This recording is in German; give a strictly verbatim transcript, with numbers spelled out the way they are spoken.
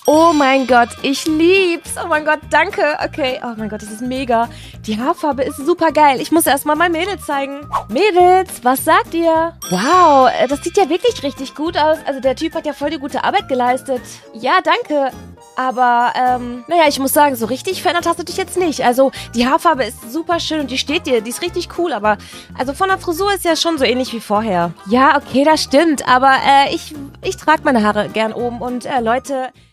Oh mein Gott, ich lieb's. Oh mein Gott, danke. Okay, oh mein Gott, das ist mega. Die Haarfarbe ist super geil. Ich muss erstmal mein Mädel zeigen. Mädels, was sagt ihr? Wow, das sieht ja wirklich richtig gut aus. Also der Typ hat ja voll die gute Arbeit geleistet. Ja, danke. Aber, ähm, naja, ich muss sagen, so richtig verändert hast du dich jetzt nicht. Also, die Haarfarbe ist super schön und die steht dir, die ist richtig cool, aber, also von der Frisur ist ja schon so ähnlich wie vorher. Ja, okay, das stimmt, aber, äh, ich, ich trage meine Haare gern oben und, äh, Leute...